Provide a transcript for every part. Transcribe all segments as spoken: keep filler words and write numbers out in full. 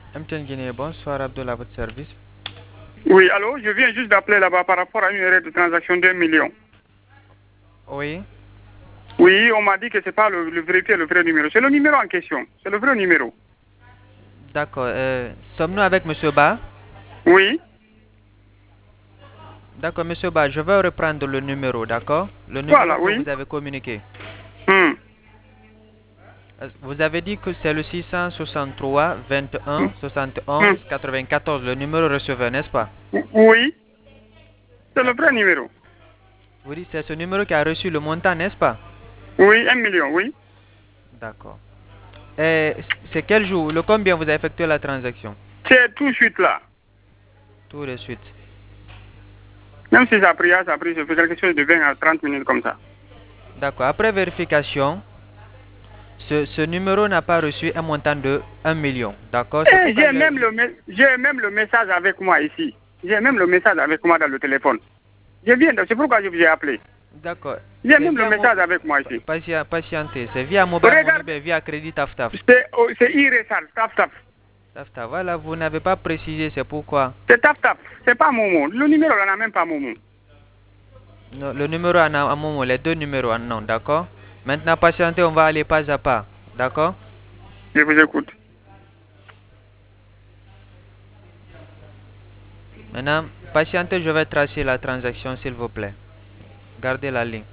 M T N Guinée, bonsoir, Abdullah, à votre service. Oui, allô, je viens juste d'appeler là-bas par rapport à une erreur de transaction d'un million. Oui. Oui, on m'a dit que c'est pas le, le vrai, le vrai numéro. C'est le numéro en question. C'est le vrai numéro. D'accord. Euh, Sommes-nous avec Monsieur Ba? Oui. D'accord, Monsieur Ba, je vais reprendre le numéro, d'accord? Le numéro Voilà, que oui. vous avez communiqué. Hmm. Vous avez dit que c'est le six cent soixante-trois vingt et un Hmm. soixante et Hmm. onze quatre-vingt-quatorze, le numéro receveur, n'est-ce pas? Oui. C'est le vrai D'accord. numéro. Vous dites c'est ce numéro qui a reçu le montant, n'est-ce pas? Oui, un million, oui. D'accord. Et c'est quel jour? Le combien vous avez effectué la transaction? C'est tout de suite là. Tout de suite. Même si ça a pris, ça a pris, ça fait quelque chose de vingt à trente minutes comme ça. D'accord. Après vérification, ce, ce numéro n'a pas reçu un montant de un million. D'accord? C'est Et pourquoi j'ai il est... même, le, j'ai même le message avec moi ici. J'ai même le message avec moi dans le téléphone. Je viens de, c'est pourquoi je vous ai appelé. D'accord. J'ai C'est même le via mo... message avec moi ici. Patient, patienter. C'est via mobile money, Regarde, bien via crédit taf taf. c'est irrécent, taf taf. Taf taf. Voilà, vous n'avez pas précisé, c'est pourquoi. C'est taf taf, c'est pas Momo. Le numéro là n'a même pas Momo. Non, le numéro en a un moment, les deux numéros en non, d'accord? Maintenant, patienter, on va aller pas à pas. D'accord? Je vous écoute. Maintenant, patienter, je vais tracer la transaction, s'il vous plaît. Gardez la ligne.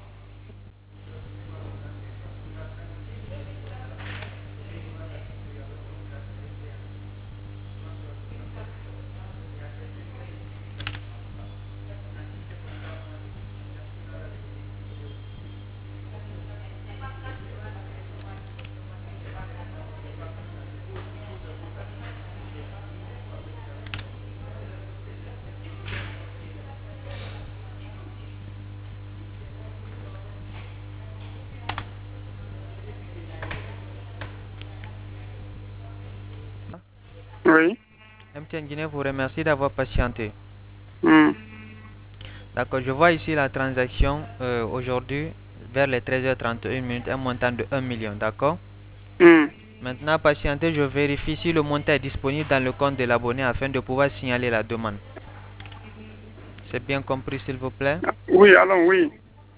Oui. M T N Guinée vous remercie d'avoir patienté. Hmm. D'accord, je vois ici la transaction euh, aujourd'hui vers les treize heures trente et une minutes, un montant de un million, d'accord? Hmm. Maintenant, patientez, je vérifie si le montant est disponible dans le compte de l'abonné afin de pouvoir signaler la demande. C'est bien compris, s'il vous plaît? Oui, allons, oui.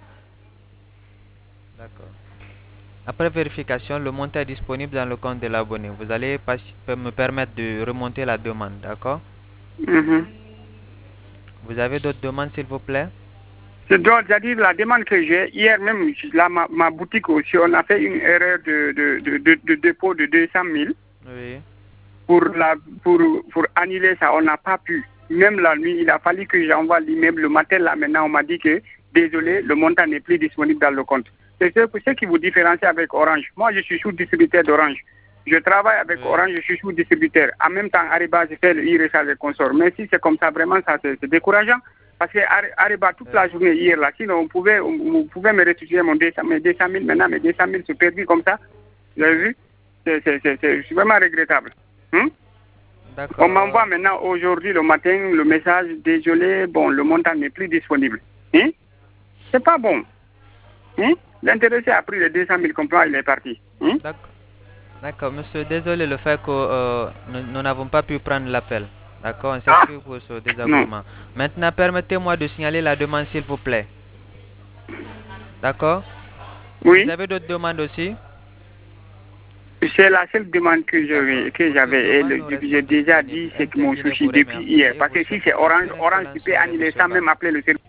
D'accord. Après vérification, le montant est disponible dans le compte de l'abonné. Vous allez me permettre de remonter la demande, d'accord? Mhm. Vous avez d'autres demandes, s'il vous plaît? C'est-à-dire la demande que j'ai, hier même, là, ma, ma boutique aussi, on a fait une erreur de, de, de, de, de dépôt de deux cent mille. Oui. Pour, la, pour, pour annuler ça, on n'a pas pu. Même la nuit, il a fallu que j'envoie l'immeuble. Le matin, là, maintenant, on m'a dit que, désolé, le montant n'est plus disponible dans le compte. C'est ce, ce qui vous différencie avec Orange. Moi, je suis sous-distributeur d'Orange. Je travaille avec Oui. Orange, je suis sous-distributeur. En même temps, Ariba, je fais le e-recharge et consort. Mais si c'est comme ça, vraiment, ça, c'est décourageant. Parce que Ariba, toute la journée hier, là, sinon, on pouvait, on, on pouvait me restituer mon deux cent, mes deux cent mille. Maintenant, mes deux cent mille sont perdus comme ça. Vous avez vu? C'est vraiment regrettable. Hmm? On m'envoie maintenant aujourd'hui le matin le message, désolé, bon, le montant n'est plus disponible. Hein? C'est pas bon. Hein? L'intéressé a pris les deux cent mille complets, il est parti. Hein? D'accord, monsieur, désolé le fait que euh, nous n'avons pas pu prendre l'appel. D'accord, on s'excuse pour ce désagrément. Maintenant, permettez-moi de signaler la demande, s'il vous plaît. D'accord? Oui. Vous avez d'autres demandes aussi? C'est la seule demande que j'avais, que j'avais. J'ai déjà dit, c'est que mon souci depuis hier. Parce que si c'est Orange, Orange, tu peux annuler ça, même appeler le service.